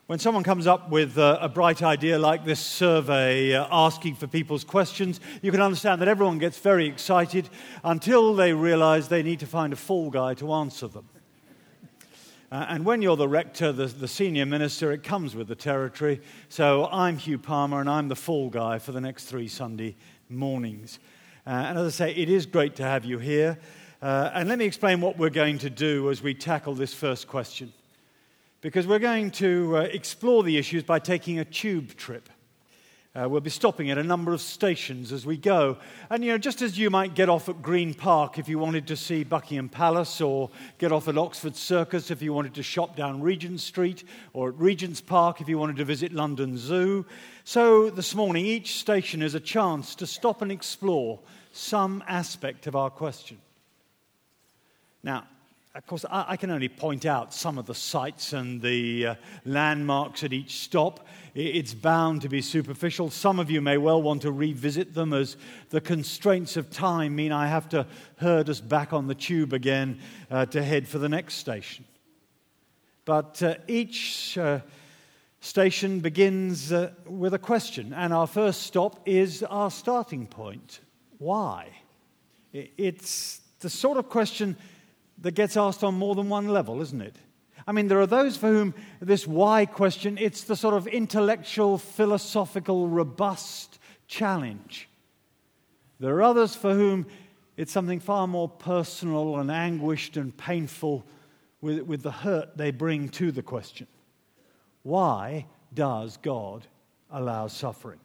When someone comes up with a bright idea like this survey asking for people's questions, you can understand that everyone gets very excited until they realize they need to find a fall guy to answer them. And when you're the rector, the senior minister, it comes with the territory. So I'm Hugh Palmer and I'm the fall guy for the next 3 Sunday mornings. And as I say, it is great to have you here. And let me explain what we're going to do as we tackle this first question. Because we're going to explore the issues by taking a tube trip. We'll be stopping at a number of stations as we go. And, just as you might get off at Green Park if you wanted to see Buckingham Palace, or get off at Oxford Circus if you wanted to shop down Regent Street, or at Regent's Park if you wanted to visit London Zoo. So this morning, each station is a chance to stop and explore some aspect of our question. Now, of course, I can only point out some of the sights and the landmarks at each stop. It's bound to be superficial. Some of you may well want to revisit them, as the constraints of time mean I have to herd us back on the tube again to head for the next station. But each station begins with a question, and our first stop is our starting point. Why? It's the sort of question that gets asked on more than one level, isn't it? I mean, there are those for whom this why question, it's the sort of intellectual, philosophical, robust challenge. There are others for whom it's something far more personal and anguished and painful with the hurt they bring to the question. Why does God allow suffering?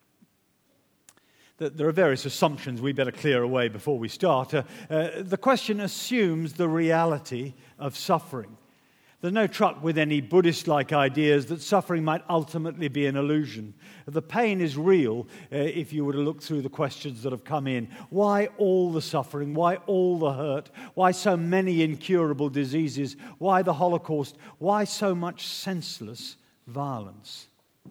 There are various assumptions we better clear away before we start. The question assumes the reality of suffering. There's no truck with any Buddhist-like ideas that suffering might ultimately be an illusion. The pain is real if you were to look through the questions that have come in. Why all the suffering? Why all the hurt? Why so many incurable diseases? Why the Holocaust? Why so much senseless violence?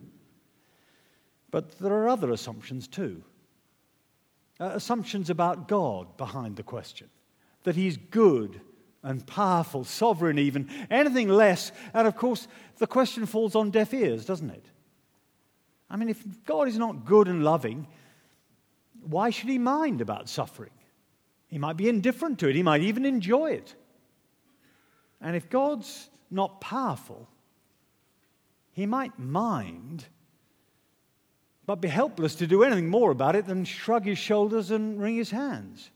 But there are other assumptions too. Assumptions about God behind the question. That He's good and powerful, sovereign even, anything less. And of course, the question falls on deaf ears, doesn't it? I mean, if God is not good and loving, why should He mind about suffering? He might be indifferent to it. He might even enjoy it. And if God's not powerful, He might mind, but be helpless to do anything more about it than shrug His shoulders and wring His hands.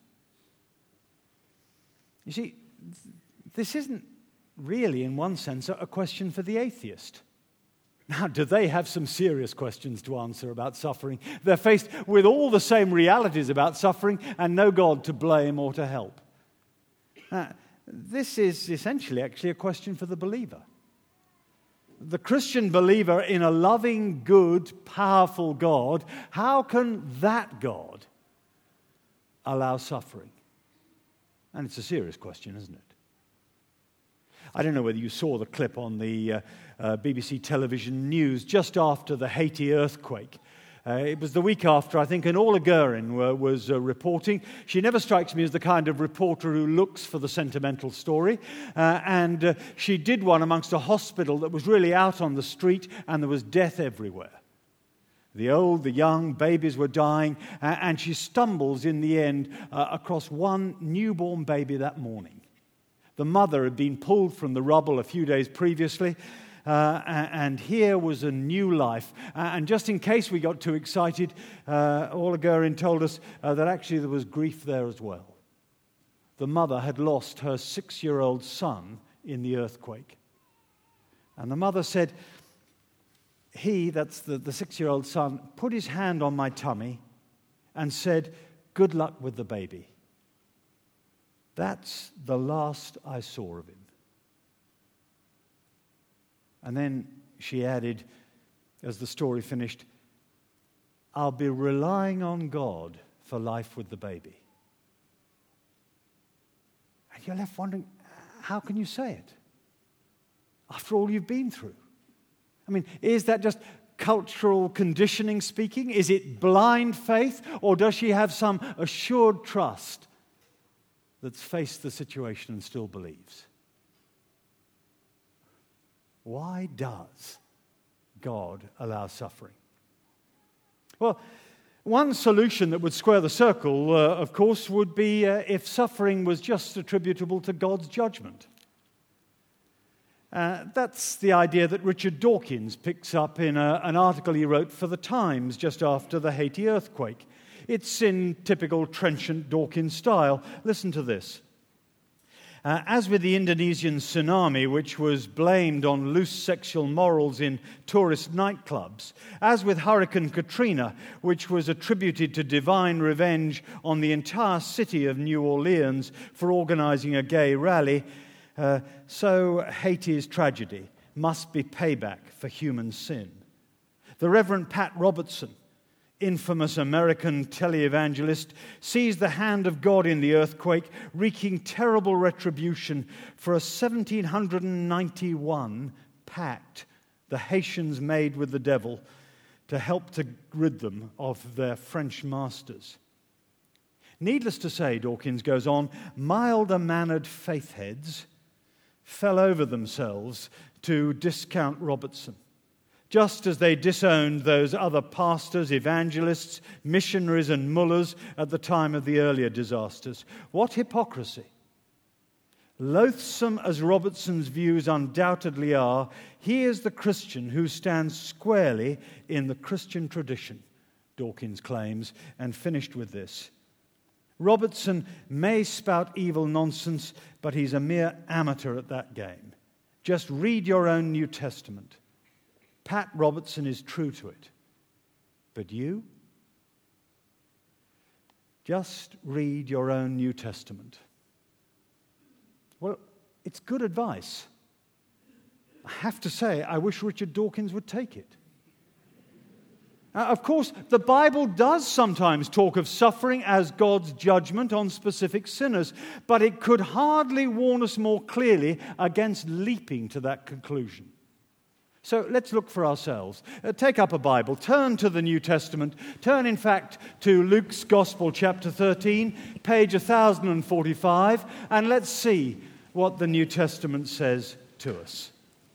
You see, this isn't really, in one sense, a question for the atheist. Now, do they have some serious questions to answer about suffering? They're faced with all the same realities about suffering and no God to blame or to help. This is essentially actually a question for the believer. The Christian believer in a loving, good, powerful God, how can that God allow suffering? And it's a serious question, isn't it? I don't know whether you saw the clip on the BBC television news just after the Haiti earthquake. It was the week after, I think, and Orla Guerin was reporting. She never strikes me as the kind of reporter who looks for the sentimental story. And she did one amongst a hospital that was really out on the street, and there was death everywhere. The old, the young, babies were dying, and she stumbles in the end across one newborn baby that morning. The mother had been pulled from the rubble a few days previously, and here was a new life. And just in case we got too excited, Orla Guerin told us that actually there was grief there as well. The mother had lost her 6-year-old son in the earthquake. And the mother said, that's the 6-year-old son, put his hand on my tummy and said, "Good luck with the baby." That's the last I saw of him. And then she added, as the story finished, "I'll be relying on God for life with the baby." And you're left wondering, how can you say it? After all you've been through. I mean, is that just cultural conditioning speaking? Is it blind faith? Or does she have some assured trust that's faced the situation and still believes? Why does God allow suffering? Well, one solution that would square the circle, of course, would be if suffering was just attributable to God's judgment. That's the idea that Richard Dawkins picks up in an article he wrote for The Times just after the Haiti earthquake. It's in typical trenchant Dawkins style. Listen to this. As with the Indonesian tsunami, which was blamed on loose sexual morals in tourist nightclubs, as with Hurricane Katrina, which was attributed to divine revenge on the entire city of New Orleans for organizing a gay rally, so Haiti's tragedy must be payback for human sin. The Reverend Pat Robertson, infamous American televangelist, sees the hand of God in the earthquake, wreaking terrible retribution for a 1791 pact the Haitians made with the devil to help to rid them of their French masters. Needless to say, Dawkins goes on, milder-mannered faith heads fell over themselves to discount Robertson, just as they disowned those other pastors, evangelists, missionaries, and mullahs at the time of the earlier disasters. What hypocrisy! Loathsome as Robertson's views undoubtedly are, he is the Christian who stands squarely in the Christian tradition, Dawkins claims, and finished with this. Robertson may spout evil nonsense, but he's a mere amateur at that game. Just read your own New Testament. Pat Robertson is true to it. But you? Just read your own New Testament. Well, it's good advice. I have to say, I wish Richard Dawkins would take it. Of course, the Bible does sometimes talk of suffering as God's judgment on specific sinners, but it could hardly warn us more clearly against leaping to that conclusion. So let's look for ourselves. Take up a Bible, turn to the New Testament, turn in fact to Luke's Gospel chapter 13, page 1045, and let's see what the New Testament says to us.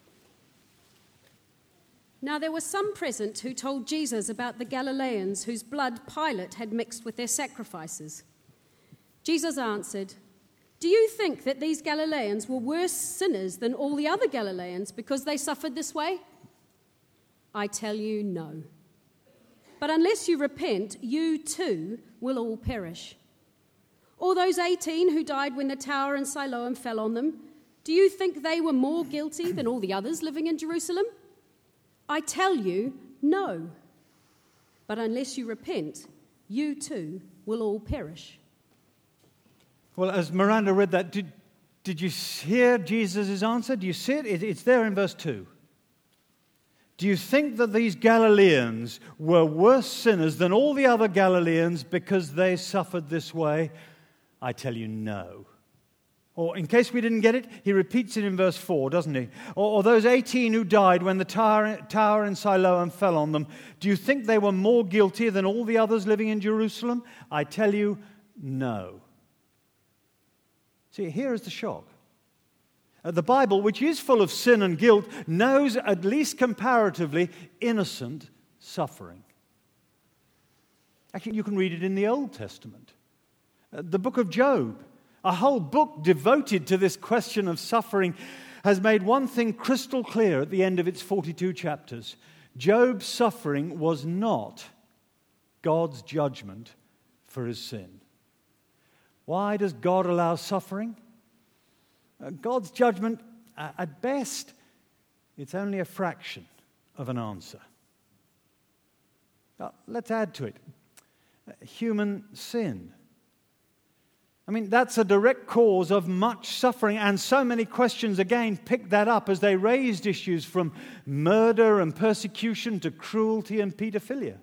Now there were some present who told Jesus about the Galileans whose blood Pilate had mixed with their sacrifices. Jesus answered, "Do you think that these Galileans were worse sinners than all the other Galileans because they suffered this way? I tell you, no. But unless you repent, you too will all perish. Or those 18 who died when the tower in Siloam fell on them, do you think they were more guilty than all the others living in Jerusalem? I tell you, no. But unless you repent, you too will all perish." Well, as Miranda read that, did you hear Jesus' answer? Do you see it? It's there in verse 2. Do you think that these Galileans were worse sinners than all the other Galileans because they suffered this way? I tell you, no. Or in case we didn't get it, he repeats it in verse 4, doesn't he? Or those 18 who died when the tower in Siloam fell on them, do you think they were more guilty than all the others living in Jerusalem? I tell you, no. See, here is the shock. The Bible, which is full of sin and guilt, knows, at least comparatively, innocent suffering. Actually, you can read it in the Old Testament. The book of Job, a whole book devoted to this question of suffering, has made one thing crystal clear at the end of its 42 chapters. Job's suffering was not God's judgment for his sin. Why does God allow suffering? God's judgment, at best, it's only a fraction of an answer. Now, let's add to it. Human sin. I mean, that's a direct cause of much suffering, and so many questions again picked that up as they raised issues from murder and persecution to cruelty and pedophilia.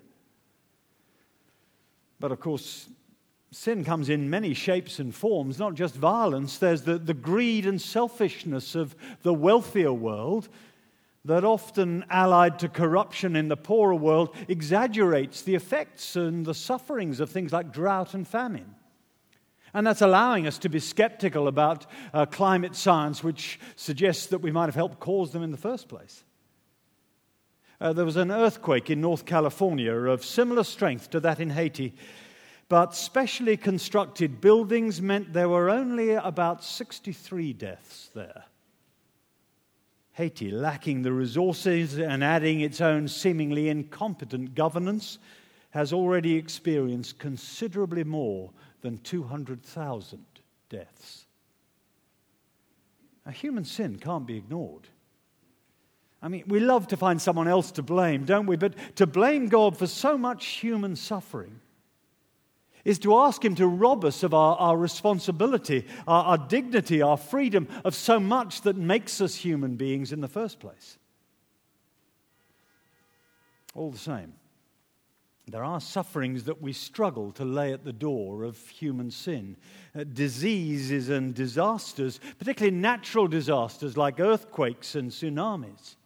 But of course, sin comes in many shapes and forms, not just violence. There's the greed and selfishness of the wealthier world that, often allied to corruption in the poorer world, exaggerates the effects and the sufferings of things like drought and famine. And that's allowing us to be skeptical about climate science, which suggests that we might have helped cause them in the first place. There was an earthquake in North California of similar strength to that in Haiti, but specially constructed buildings meant there were only about 63 deaths there. Haiti, lacking the resources and adding its own seemingly incompetent governance, has already experienced considerably more than 200,000 deaths. Now, human sin can't be ignored. I mean, we love to find someone else to blame, don't we? But to blame God for so much human suffering is to ask Him to rob us of our responsibility, our dignity, our freedom, of so much that makes us human beings in the first place. All the same, there are sufferings that we struggle to lay at the door of human sin. Diseases and disasters, particularly natural disasters like earthquakes and tsunamis.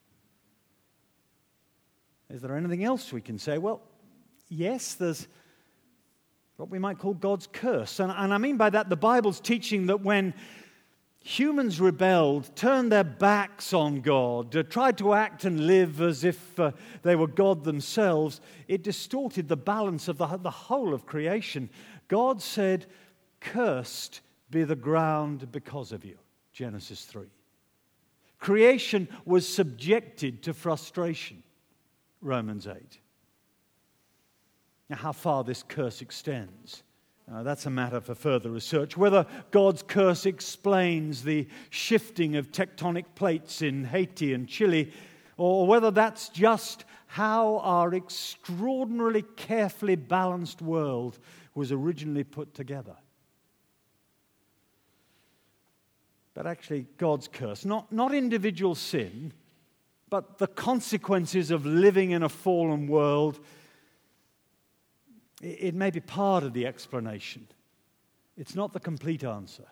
Is there anything else we can say? Well, yes, there's what we might call God's curse. And I mean by that, the Bible's teaching that when humans rebelled, turned their backs on God, tried to act and live as if they were God themselves, it distorted the balance of the whole of creation. God said, "Cursed be the ground because of you," Genesis 3. Creation was subjected to frustration, Romans 8. Now, how far this curse extends, that's a matter for further research. Whether God's curse explains the shifting of tectonic plates in Haiti and Chile, or whether that's just how our extraordinarily carefully balanced world was originally put together. But actually, God's curse, not individual sin, but the consequences of living in a fallen world, it may be part of the explanation. It's not the complete answer.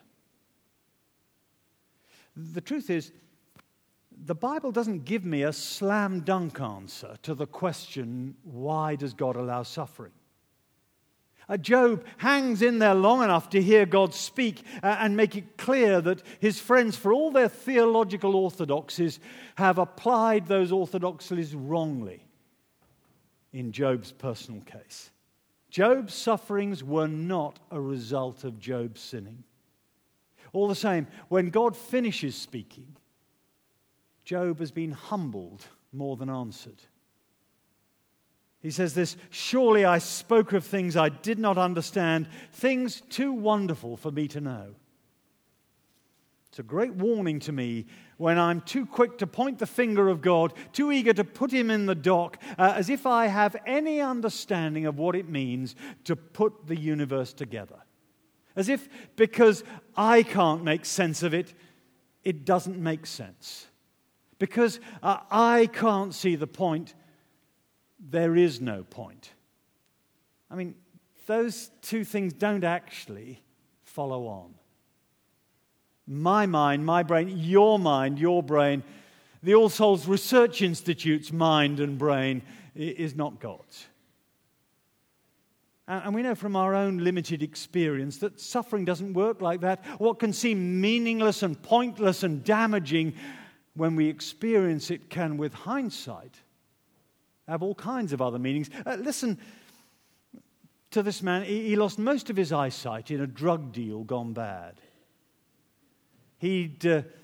The truth is, the Bible doesn't give me a slam dunk answer to the question, why does God allow suffering? Job hangs in there long enough to hear God speak and make it clear that his friends, for all their theological orthodoxies, have applied those orthodoxies wrongly in Job's personal case. Job's sufferings were not a result of Job's sinning. All the same, when God finishes speaking, Job has been humbled more than answered. He says this, "Surely I spoke of things I did not understand, things too wonderful for me to know." It's a great warning to me when I'm too quick to point the finger of God, too eager to put Him in the dock, as if I have any understanding of what it means to put the universe together. As if because I can't make sense of it, it doesn't make sense. Because I can't see the point, there is no point. I mean, those two things don't actually follow on. My mind, my brain, your brain, the All Souls Research Institute's mind and brain is not God's. And we know from our own limited experience that suffering doesn't work like that. What can seem meaningless and pointless and damaging, when we experience it, can, with hindsight, have all kinds of other meanings. Listen to this man. He lost most of his eyesight in a drug deal gone bad. He'd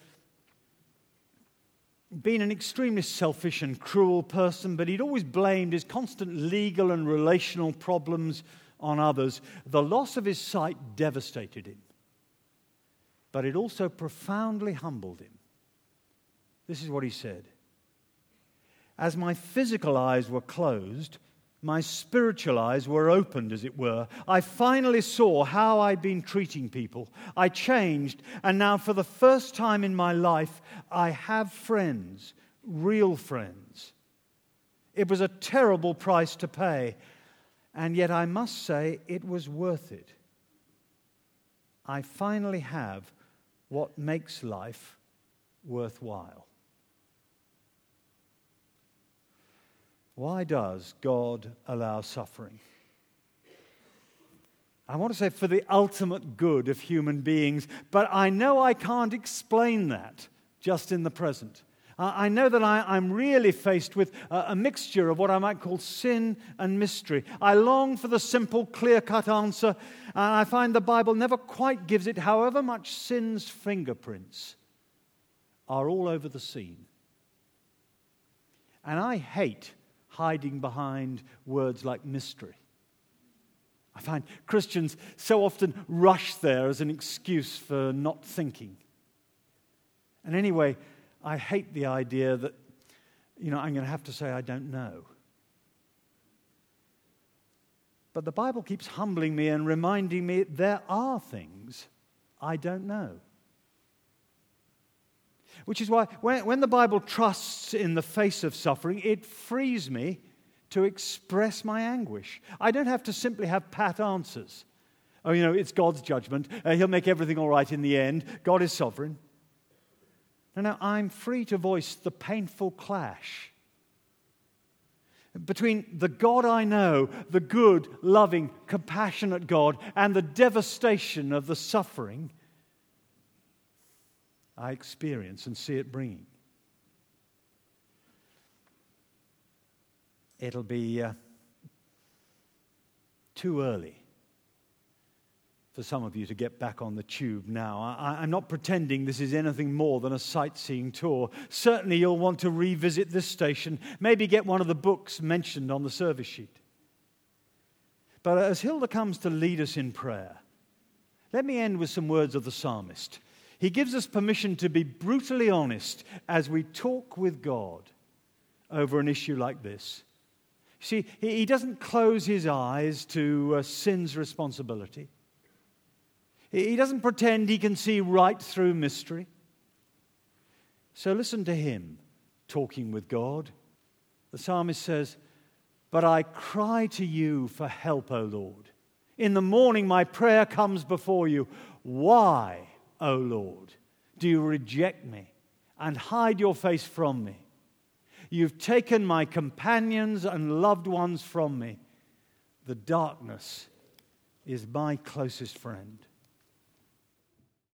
been an extremely selfish and cruel person, but he'd always blamed his constant legal and relational problems on others. The loss of his sight devastated him, but it also profoundly humbled him. This is what he said: "As my physical eyes were closed, my spiritual eyes were opened, as it were. I finally saw how I'd been treating people. I changed, and now for the first time in my life, I have friends, real friends. It was a terrible price to pay, and yet I must say it was worth it. I finally have what makes life worthwhile." Why does God allow suffering? I want to say for the ultimate good of human beings, but I know I can't explain that just in the present. I know that I'm really faced with a mixture of what I might call sin and mystery. I long for the simple, clear-cut answer, and I find the Bible never quite gives it, however much sin's fingerprints are all over the scene. And I hate hiding behind words like mystery. I find Christians so often rush there as an excuse for not thinking. And anyway, I hate the idea that, I'm going to have to say I don't know. But the Bible keeps humbling me and reminding me there are things I don't know. Which is why when the Bible trusts in the face of suffering, it frees me to express my anguish. I don't have to simply have pat answers. Oh, it's God's judgment. He'll make everything all right in the end. God is sovereign. No, I'm free to voice the painful clash between the God I know, the good, loving, compassionate God, and the devastation of the suffering I experience and see it bringing. It'll be too early for some of you to get back on the tube now. I'm not pretending this is anything more than a sightseeing tour. Certainly you'll want to revisit this station, maybe get one of the books mentioned on the service sheet. But as Hilda comes to lead us in prayer, let me end with some words of the psalmist. He gives us permission to be brutally honest as we talk with God over an issue like this. See, he doesn't close his eyes to sin's responsibility. He doesn't pretend he can see right through mystery. So listen to him talking with God. The psalmist says, "But I cry to you for help, O Lord. In the morning my prayer comes before you. Why, O Lord, do you reject me and hide your face from me? You've taken my companions and loved ones from me. The darkness is my closest friend."